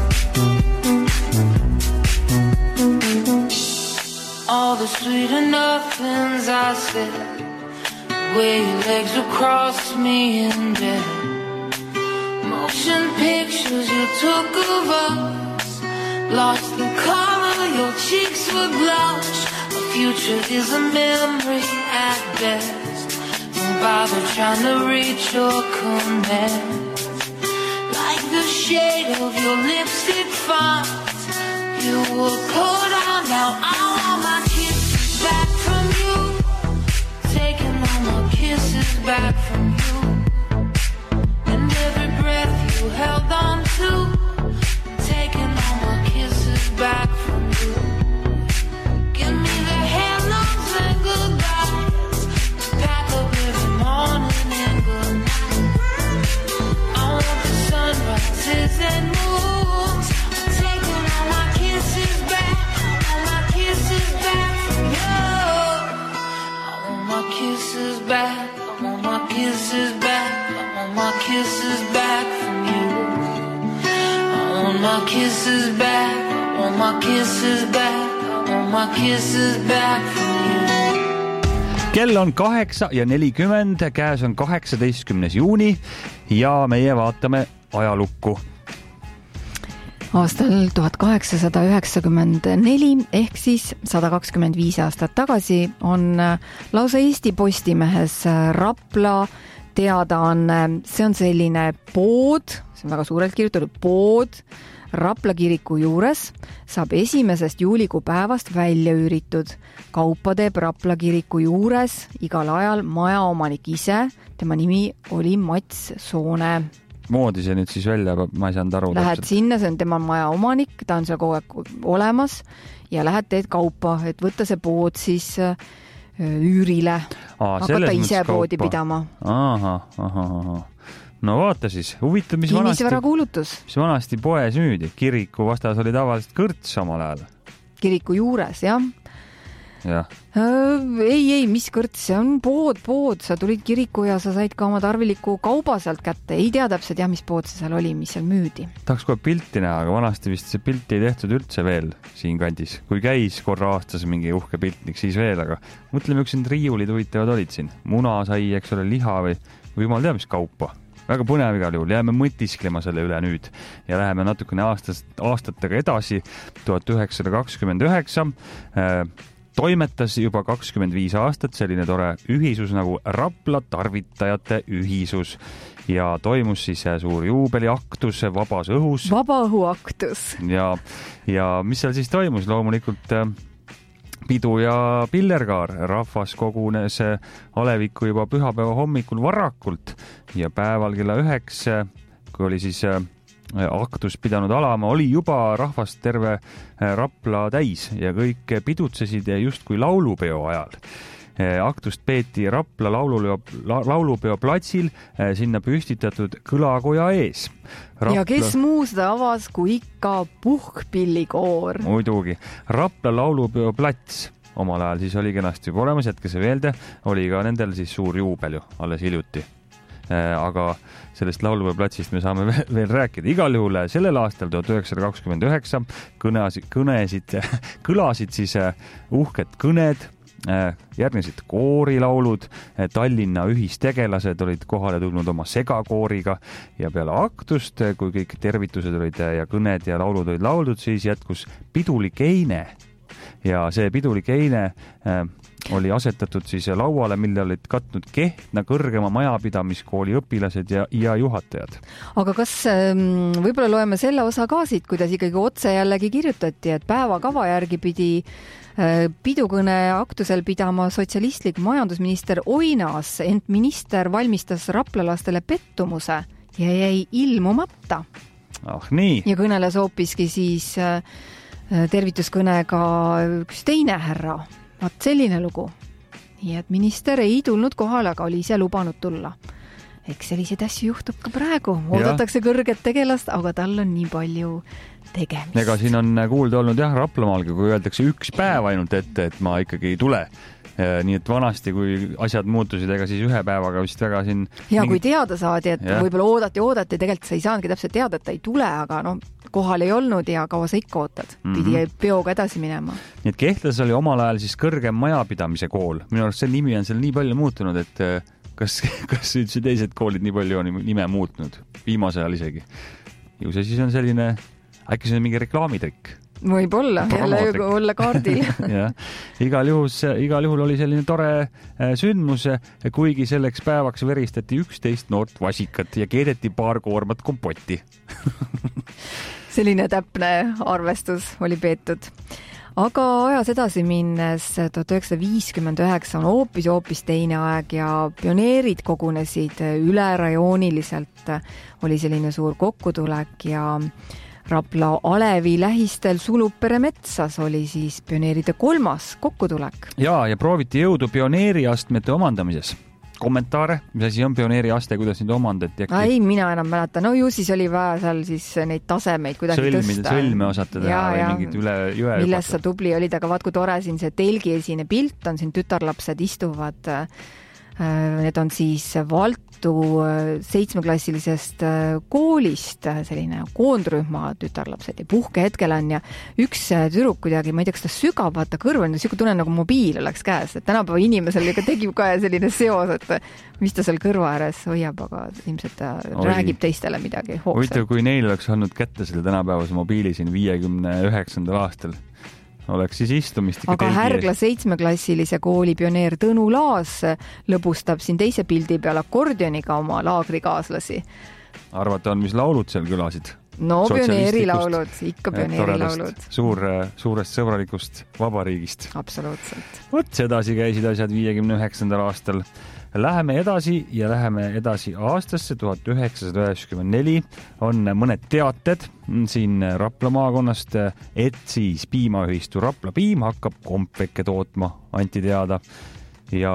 F: All the sweet nothings I said, the way your legs would cross me in bed, motion pictures you took of us, lost the color, your cheeks were blush. Our future is a memory at best. Don't bother trying to reach your command. Like the shade of your lipstick font, you were cold on, now I want my kisses back from you, taking all my kisses back from you. And every breath you held on to, taking all my kisses back from you. Give me the hellos and goodbyes, pack up every morning. my kisses back, I want my kisses back, I want my kisses back from you.
D: Kell on 8:40, käes on 18. juuni ja meie vaatame ajalukku.
E: Aastal 1894 ehk siis 125 aastat tagasi on lausa Eesti Postimehes Rapla teadaanne. See on selline pood, see on väga suurelt kirjutatud pood Rapla kiriku juures, saab 1. juulikuu päevast välja üüritud. Kaupa teeb Rapla kiriku juures igal ajal majaomanik ise, tema nimi oli Mats Soone.
D: Moodi see nüüd siis välja, ma ei saanud aru.
E: Lähed sinna, see on tema majaomanik, ta on seal kogu aeg olemas ja lähed teed kaupa, et võtta see pood siis üürile. Hakata ise poodi pidama.
D: Aha. No vaata siis, huvitav, mis vanasti poes müüdi. Kiriku vastas oli tavaliselt kõrts samal ajal.
E: Kiriku juures, jah. Ei, mis kõrts, see on pood. Sa tulid kiriku ja sa said ka oma tarviliku kauba sealt kätte. Ei tea täpselt, mis pood see seal oli, mis seal müüdi.
D: Tahaks kohe pilti näha, aga vanasti vist see pilti ei tehtud üldse veel siin kandis. Kui käis korra aastas mingi uhke piltnik, siis veel, aga mõtleme, üks need riiulid huvitavad olid siin. Muna sai, eks ole, liha või jumal teab, mis kaupa. Väga põnev igal juhul, jääme mõtisklema selle üle nüüd ja läheme natukene aastatega edasi. 1929 toimetas juba 25 aastat selline tore ühisus nagu Rapla tarvitajate ühisus ja toimus siis suur juubeliaktus vabas õhus.
E: Vabaõhuaktus.
D: Ja mis seal siis toimus? Loomulikult pidu ja pillerkaar. Rahvas kogunes alevikku juba pühapäeva hommikul varakult ja päeval kella 9, kui oli siis aktus pidanud alama, oli juba rahvast terve Rapla täis ja kõik pidutsesid justkui laulupeo ajal. Aktust peeti Rapla laulupeo platsil sinna püstitatud kõlakoja ees.
E: Ja kes muu seda avas kui ikka puhkpillikoor.
D: Muidugi. Rapla laulupeo plats omal ajal siis oli kenasti juba olemas, jätke see veelde, oli ka nendel siis suur juubel ju alles hiljuti. Aga sellest laulupeoplatsist me saame veel rääkida. Igal juhul sellel aastal 1929 kõlasid siis uhked kõned, järgnesid koorilaulud, Tallinna ühistegelased olid kohale tulnud oma segakooriga ja peale aktust, kui kõik tervitused olid ja kõned ja laulud olid lauldud, siis jätkus pidulik eine ja see pidulik eine oli asetatud siis lauale, mille olid katnud Kehtna kõrgema majapidamiskooli õpilased ja juhatajad.
E: Aga kas võib-olla loeme selle osa ka siit, kuidas ikkagi otse jällegi kirjutati, et päevakava järgi pidi pidukõne aktusel pidama sotsialistlik majandusminister Oinas, ent minister valmistas raplalastele pettumuse ja jäi ilmumata.
D: Nii.
E: Ja kõneles hoopiski siis tervituskõnega üks teine härra. Vaat selline lugu. Nii et minister ei tulnud kohale, aga oli ise lubanud tulla. Eks selliseid asju juhtub ka praegu. Oodatakse kõrget tegelast, aga tal on nii palju tegemist.
D: Ega siin on kuulda olnud Raplamaalgi, kui öeldakse üks päev ainult ette, et ma ikkagi ei tule. Nii et vanasti, kui asjad muutusid, ega siis ühe päevaga vist väga siin...
E: Ja kui teada saadi, et võib-olla oodati, tegelikult sa ei saanudki täpselt teada, et ta ei tule, aga kohal ei olnud ja kaua sa ikka ootad. Pidi peoga edasi minema.
D: Nii et Kehtlas oli omal ajal siis kõrgem majapidamise kool. Minu arust see nimi on seal nii palju muutunud, et kas üldse teised koolid nii palju on nime muutnud? Viimase ajal isegi. Ju see siis on selline, äkki see on mingi reklaamitrikk.
E: Võib-olla, jälle olla kaardil.
D: Igal juhul oli selline tore sündmus, kuigi selleks päevaks veristati 11 noort vasikat ja keedeti paar koormat kompotti.
E: Selline täpne arvestus oli peetud. Aga ajas edasi minnes 1959 on hoopis teine aeg ja pioneerid kogunesid ülerajooniliselt. Oli selline suur kokkutulek ja Rapla Alevi lähistel Sulupere metsas oli siis pioneeride 3. kokkutulek.
D: Ja prooviti jõudu pioneeriastmete omandamises. Kommentaare, mis asi on pioneeriaste, kuidas neid omandati?
E: Ei, mina enam mäleta. No ju siis oli vaja seal siis neid tasemeid kuidagi tõsta.
D: Sõlme osata teha või mingid üle jõe.
E: Millest sa tubli olid, aga vaat kui tore siin see telgi esine pilt on, siin tütarlapsed istuvad Need on siis Valtu 7-klassilisest koolist selline koondrühma tütarlapsed ja puhkehetkel on ja üks tüdruk kuidagi, ma ei tea, kas ta sügab, vaata kõrval, siuke tunne nagu mobiil oleks käes, et tänapäeva inimesel tegi ka selline seos, et mis ta seal kõrva ääres hoiab, aga ilmselt ta räägib teistele midagi hoogsalt.
D: Huvitav, kui neil oleks olnud kätte selle tänapäevase mobiili siin 59. aastal, oleks siis istumist ikka
E: aga Härgla 7-klassilise kooli pioneer Tõnu Laas lõbustab siin teise pildi peal akordioniga oma laagrikaaslasi.
D: Arvata on, mis laulud seal kõlasid?
E: No pioneerilaulud, ikka pioneerilaulud.
D: Suurest sõbralikust vabariigist.
E: Absoluutselt.
D: Vot sedasi käisid asjad 59. aastal. Läheme edasi aastasse 1994. On mõned teated siin Rapla maakonnast, et siis piimaühistu Rapla Piim hakkab kompveke tootma, anti teada. Ja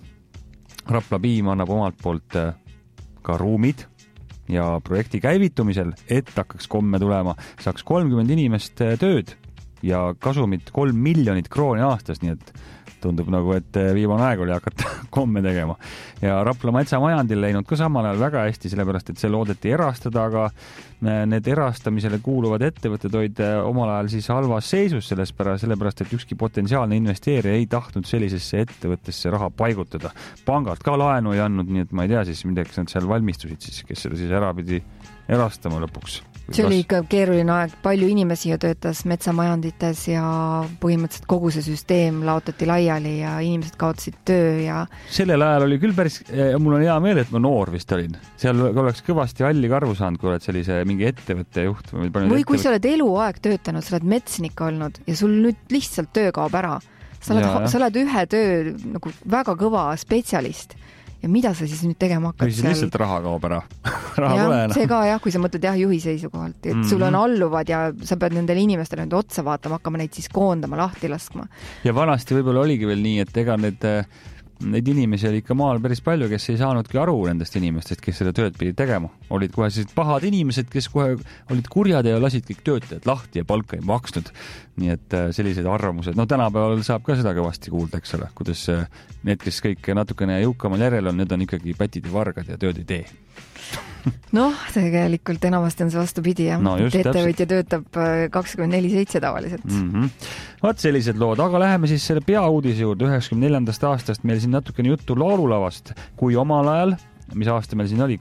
D: Rapla Piim annab omalt poolt ka ruumid ja projekti käivitumisel, et hakkaks komme tulema, saaks 30 inimest tööd ja kasumit 3 miljonit krooni aastas, nii et tundub nagu, et viimane aeg oli hakata komme tegema. Ja Rapla metsamajandil läinud ka samal ajal väga hästi, sellepärast, et see loodeti erastada, aga need erastamisele kuuluvad ettevõtted olid omal ajal siis halvas seisus sellepärast, et ükski potentsiaalne investeerija ei tahtnud sellisesse ettevõttesse raha paigutada. Pangalt ka laenu ei andnud, nii et ma ei tea siis midagi, nad seal valmistusid siis, kes selle siis ära pidi erastama lõpuks.
E: See oli ikka keeruline aeg, palju inimesi ju töötas metsamajandites ja põhimõtteliselt kogu see süsteem laotati laiali ja inimesed kaotasid töö ja... Sellel
D: ajal oli küll päris, mul on hea meel, et ma noor vist olin. Seal oleks kõvasti halli karvu saanud, kui oled sellise mingi ettevõtte juht.
E: Või kui sa oled eluaeg töötanud, sa oled metsnik olnud ja sul nüüd lihtsalt töö kaob ära. Sa oled ühe töö nagu väga kõva spetsialist. Ja mida sa siis nüüd tegema hakkad
D: seal? Lihtsalt raha kaob ära.
E: See ka jah, kui sa mõtled juhi seisukohalt, et sul on alluvad ja sa pead nendele inimestele nüüd otsa vaatama, hakkama neid siis koondama, lahti laskma.
D: Ja vanasti võib-olla oligi veel nii, et ega neid inimesi oli ikka maal päris palju, kes ei saanudki aru nendest inimestest, kes seda tööd pidi tegema. Olid kohe sellised pahad inimesed, kes kohe olid kurjad ja lasid kõik töötajad lahti ja palka ei maksnud. Nii et sellised arvamused. No tänapäeval saab ka seda kõvasti kuulda, eks ole, kuidas need, kes kõik natukene jõukamal järel on, need on ikkagi pätid ja vargad ja tööd ei tee.
E: Noh, tegelikult enamasti on see vastupidi ja ettevõtja töötab 24/7 tavaliselt.
D: Vaat sellised lood, aga läheme siis selle peauudise juurde 94. aastast. Meil siin natukene juttu laululavast, kui omal ajal, mis aasta meil siin oli,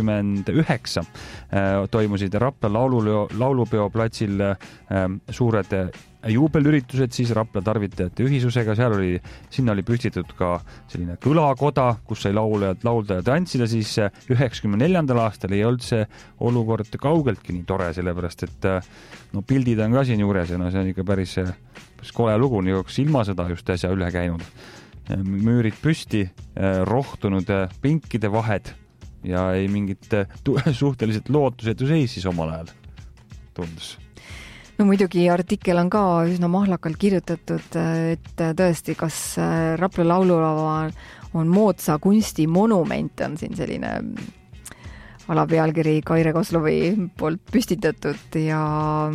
D: 29, toimusid Rapla laulupeo platsil suured juubelüritused siis Rapla tarvitajate ühisusega, sinna oli püstitud ka selline kõlakoda, kus sai laulda ja tantsida, siis 94. aastal ei olnud see olukord kaugeltki nii tore, sellepärast et pildid on ka siin juures ja see on ikka päris kole lugu, nii oleks ilmasõda just äsja üle käinud. Müürid püsti, rohtunud pinkide vahed ja ei mingit suhteliselt lootusetu seis siis omal ajal tundus.
E: No muidugi artikkel on ka üsna mahlakalt kirjutatud, et tõesti, kas Rapla laululava on moodsa kunsti monument, on siin selline alapealkiri Kaire Koslovi poolt püstitatud ja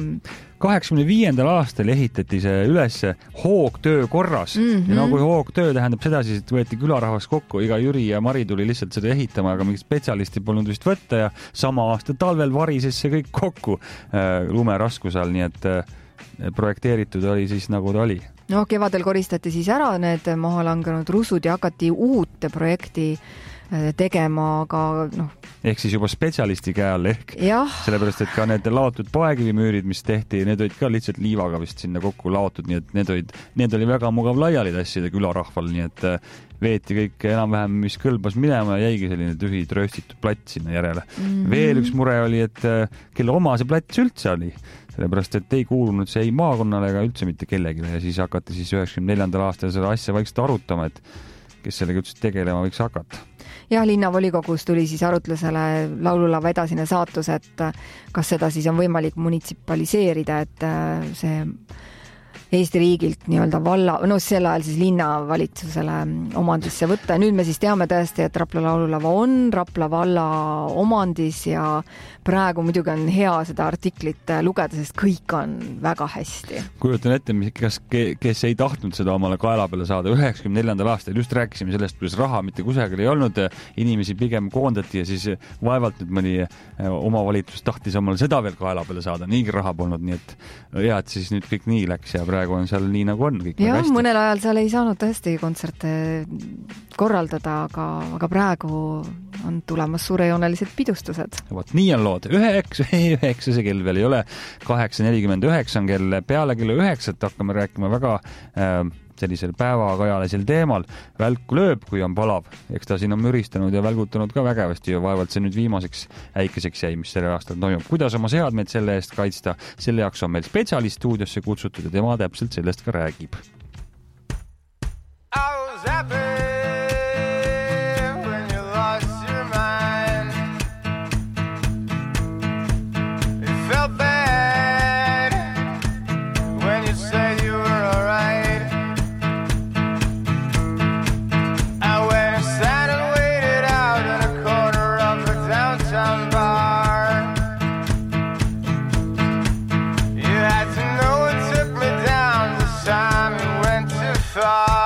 D: 85. aastal ehitati see üles hoogtöö korras. Ja kui hoogtöö tähendab seda, siis võeti külarahvas kokku, iga Jüri ja Mari tuli lihtsalt seda ehitama, aga mingit spetsialisti polnud vist võtta ja sama aasta talvel varises see kõik kokku lumeraskus all, nii et projekteeritud oli siis nagu ta oli.
E: No kevadel koristati siis ära need maha langenud rusud ja hakati uut projekti tegema, aga
D: ehk siis juba spetsialisti käe all sellepärast, et ka need laotud paekivimüürid, mis tehti, need olid ka lihtsalt liivaga vist sinna kokku laotud, nii et need oli väga mugav laiali tassida külarahval, nii et veeti kõik enam-vähem, mis kõlbas minema ja jäigi selline tühi trööstitud plats sinna järele. Veel üks mure oli, et kelle oma see plats üldse oli, sellepärast, et ei kuulunud see ei maakonnale ega üldse mitte kellegi ja siis hakati siis 94. aastal seda asja vaikselt arutama, et kes sellega üldse tegelema võiks hakata.
E: Ja linnavolikogus tuli siis arutlusele laululava edasine saatus, et kas seda siis on võimalik munitsipaliseerida, et see Eesti riigilt nii-öelda valla, sel ajal siis linnavalitsusele omandisse võtta. Ja nüüd me siis teame tõesti, et Rapla laululava on Rapla valla omandis ja praegu muidugi on hea seda artiklit lugeda, sest kõik on väga hästi.
D: Kujutan ette, kes ei tahtnud seda omale kaela peale saada 94. aastal, just rääkisime sellest, kuidas raha mitte kusagil ei olnud, inimesi pigem koondati ja siis vaevalt nüüd mõni omavalitsus tahtis omale seda veel kaela peale saada, niigi raha polnud, nii et hea, et siis nüüd kõik nii läks ja praegu on seal nii nagu on. Kõik
E: ja mõnel ajal seal ei saanud tõesti kontserte korraldada, aga praegu on tulemas suurejoonelised pidustused.
D: Vot, nii on lood. 9 see kell veel ei ole. 8.49 on kell, peale kella 9 hakkame rääkima väga sellisel päevakajalisel teemal. Välku lööb, kui on palav. Eks ta siin on müristanud ja välgutanud ka vägevasti ja vaevalt see nüüd viimaseks äikeseks jäi, mis selle aastal toimub. Kuidas oma seadmeid selle eest kaitsta? Selle jaoks on meil spetsialist stuudiosse kutsutud ja tema täpselt sellest ka räägib.
M: I was happy when you lost your mind. It felt bad when you said you were alright. I went and sat and waited out in a corner of the downtown bar. You had to know it took me down this time and went too far.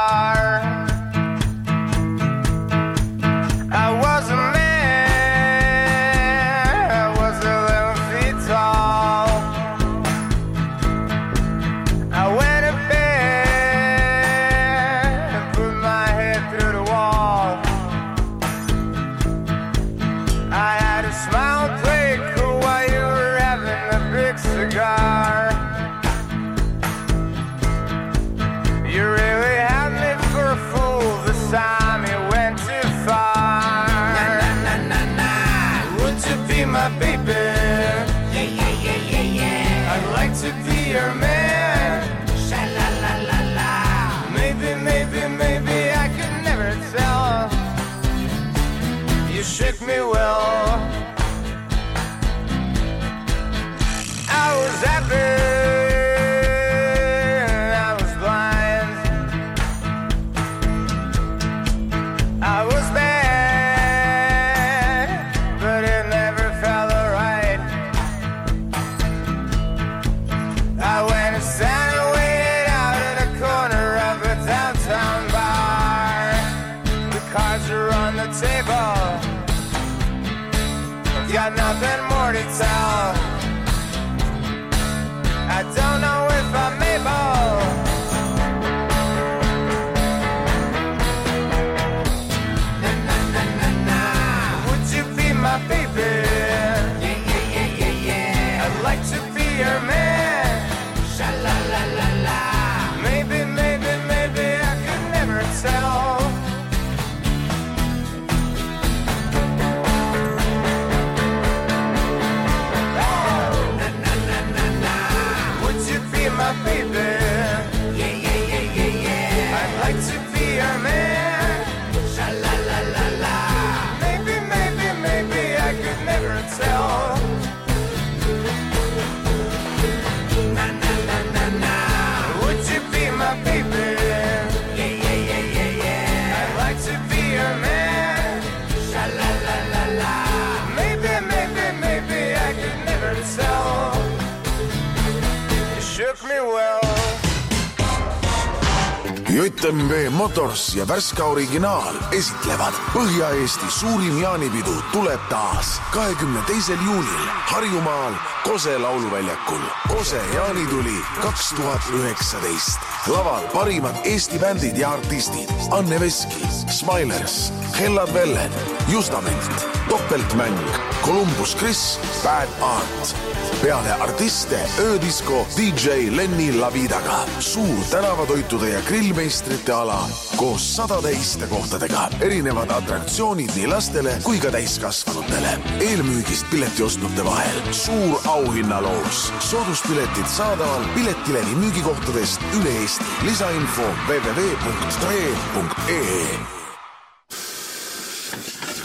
M: Shook me well. I was happy, I was blind, I was bad, but it never felt right. I went and sat and waited out in a corner of a downtown bar. The cards are on the table, got nothing more to tell. I don't know if I'm able. Na. Would you be my baby? Yeah. I'd like to be your man. Sha-la-la-la-la. Maybe I could never tell. My baby, yeah. I'd like to be your man. Sha-la-la-la-la. Maybe I could never tell. Na. Would you be my baby? Yeah. I'd like to be your man. Sha-la-la-la-la. Maybe I could never tell. Shook me well.
I: JMV Motors ja Värska Originaal esitlevad Põhja-Eesti suurim jaanipidu tuleb taas 22. juunil Harjumaal Kose lauluväljakul. Kose jaanituli 2019. Laval parimad Eesti bändid ja artistid. Anne Veski, Smilers, Hellad Vellen, Justament, Topeltmäng, Columbus Chris, Bad Art. Peale artiste öödisko DJ Lenni Lavidaga. Suur tänavatoitude ja grillmeistrite ala koos 100 istekohtadega. Erinevad atraktsioonid nii lastele kui ka täiskasvanutele. Eelmüügist piletiostnute vahel. Suur auhinnaloos. Sooduspiletid saadaval Piletilevi müügikohtadest üle Eesti. Lisainfo www.tre.ee.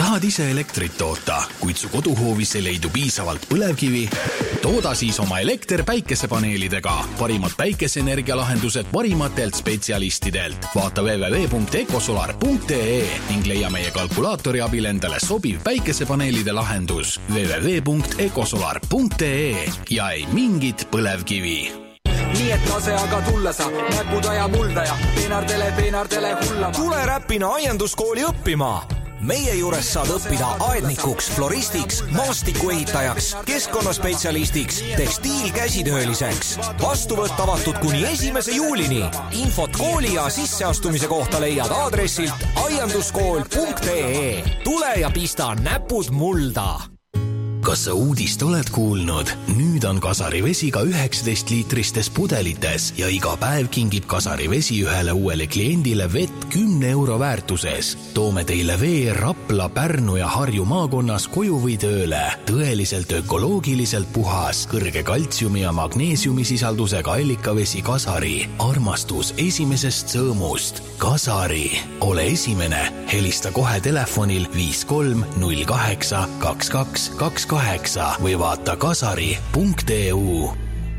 J: Tahad ise elektrit toota, kuid su koduhoovis ei leidu piisavalt põlevkivi? Tooda siis oma elekter päikesepaneelidega. Parimad päikeseenergialahendused parimatelt spetsialistidelt. Vaata www.ecosolar.ee ning leia meie kalkulaatori abil endale sobiv päikesepaneelide lahendus www.ecosolar.ee ja ei mingit põlevkivi.
N: Nii et lase aga tulla sa, näpuda ja mulda ja peenardele hullama.
O: Tule Räpina aianduskooli õppima. Meie juures saad õppida aednikuks, floristiks, maastikuehitajaks, keskkonnaspetsialistiks, tekstiilkäsitööliseks. Vastuvõtt avatud kuni 1. juulini. Infot kooli ja sisseastumise kohta leiad aadressilt aianduskool.ee. Tule ja pista näpud mulda.
J: Kas sa uudist oled kuulnud? Nüüd on Kasari vesi ka 19 liitristes pudelites ja iga päev kingib Kasari vesi ühele uuele kliendile vett 10 euro väärtuses. Toome teile vee Rapla, Pärnu ja Harju maakonnas koju või tööle. Tõeliselt ökoloogiliselt puhas, kõrge kaltsiumi ja magneesiumi sisaldusega allikavesi Kasari. Armastus esimesest sõõmust. Kasari. Ole esimene. Helista kohe telefonil 5308 2222 või vaata kasari.eu.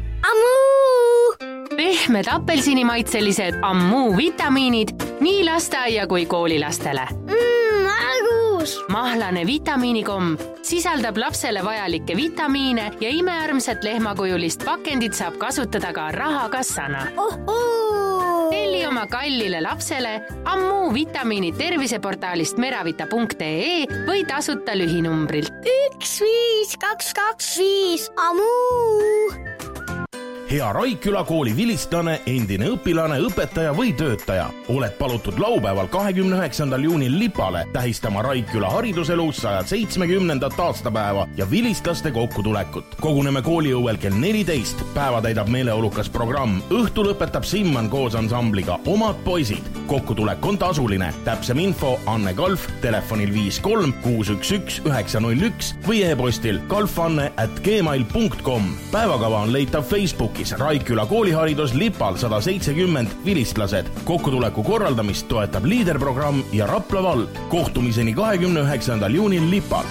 P: Pehmed apelsinimaitselised Ammu vitamiinid nii lasteaia kui koolilastele. Mahlane vitamiinikomm sisaldab lapsele vajalikke vitamiine ja imearmsat lehmakujulist pakendit saab kasutada ka rahakassana. Telli oma kallile lapsele Ammu vitamiinid terviseportaalist meravita.ee või tasuta lühinumbrilt
Q: 15225 Ammu.
G: Hea Raikküla kooli vilistlane, endine õpilane, õpetaja või töötaja. Oled palutud laupäeval 29. juunil Lipale tähistama Raikküla hariduselu 170. aastapäeva ja vilistlaste kokkutulekut. Koguneme kooliõuel kell 14. Päeva täidab meeleolukas programm. Õhtu lõpetab Simman koos ansambliga Omad poisid. Kokkutulek on tasuline. Täpsem info Anne Kalf telefonil 53 611 901 või e-postil kalfanne@gmail.com. Päevakava on leitav Facebookis. Raikküla kooliharidus Lipal 170 vilistlased. Kokkutuleku korraldamist toetab liiderprogramm ja Rapla vald. Kohtumiseni 29. juunil Lipal.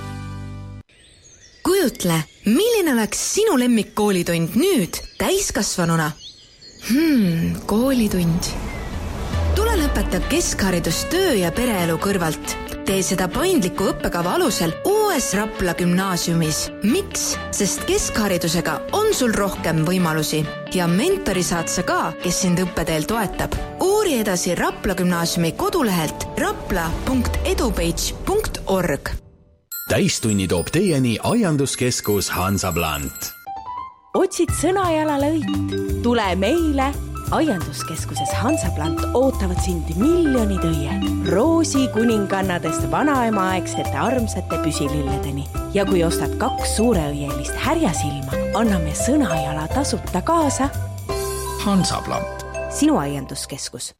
B: Kujutle, milline oleks sinu lemmikkoolitund nüüd täiskasvanuna? Koolitund. Tule lõpeta keskharidus töö ja pereelu kõrvalt. Tee seda paindliku õppekava alusel uues Rapla gümnaasiumis. Miks? Sest keskharidusega on sul rohkem võimalusi ja mentori saad sa ka, kes sind õppeteel toetab. Uuri edasi Rapla gümnaasiumi kodulehelt rapla.edupage.org.
J: Täistunni toob teieni aianduskeskus Hansaplant.
R: Otsid sõnajalale õit? Tule meile! Aianduskeskuses Hansaplant ootavad sind miljonid õied. Roosi kuningannadest vanaemaaegsete armsate püsililledeni. Ja kui ostad 2 suureõielist härjasilma, anname sõnajala tasuta kaasa.
J: Hansaplant.
R: Sinu aianduskeskus.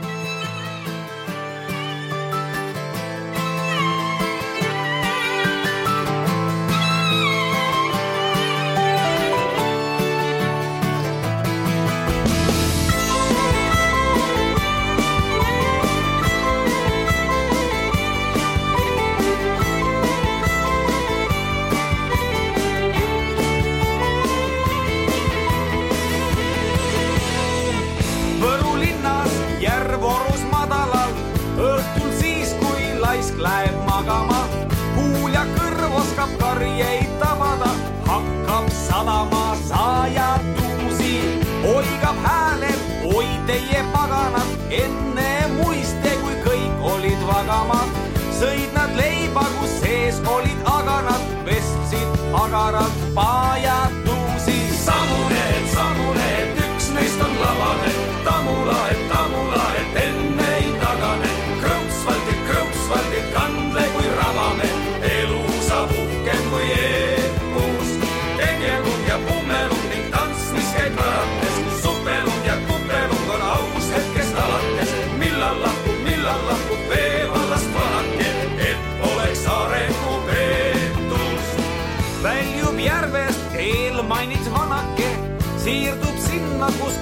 N: Läheb magama, kuul ja kõrv oskab karjeid tabada, hakkab sadama saajatuusi, oigab häälel, oi teie paganad, enne muiste, kui kõik olid vagamad, sõid nad leiba, kus sees olid aganad, vestsid agarad paajatuusi. Samuned, üks neist on labane, tamulaed, enne ei tagane, krõutsvaldid kandle kui rabame, elu saab uhkem kui eepus. Tegelung ja pummelung ning tants, mis käib võrates, supelung ja kupelung on aus hetkest alates. Millal lahkub veevallast vanake, et oleks arengu peetus. Väljub järvest eelmainit vanake, siirdub sinna, kus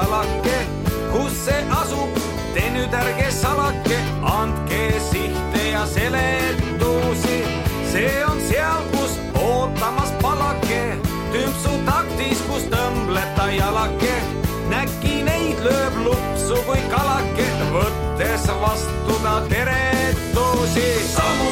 N: kaitsealake, kus see asub. Te nüüd ärge salake, andke sihte ja
Q: ja seletusi. See on seal, kus ootamas palake, tümpsu taktis, kus tõmbleb ta jalake. Näki neid lööb lupsu kui kalake, võttes vastu ta teretusi. Samu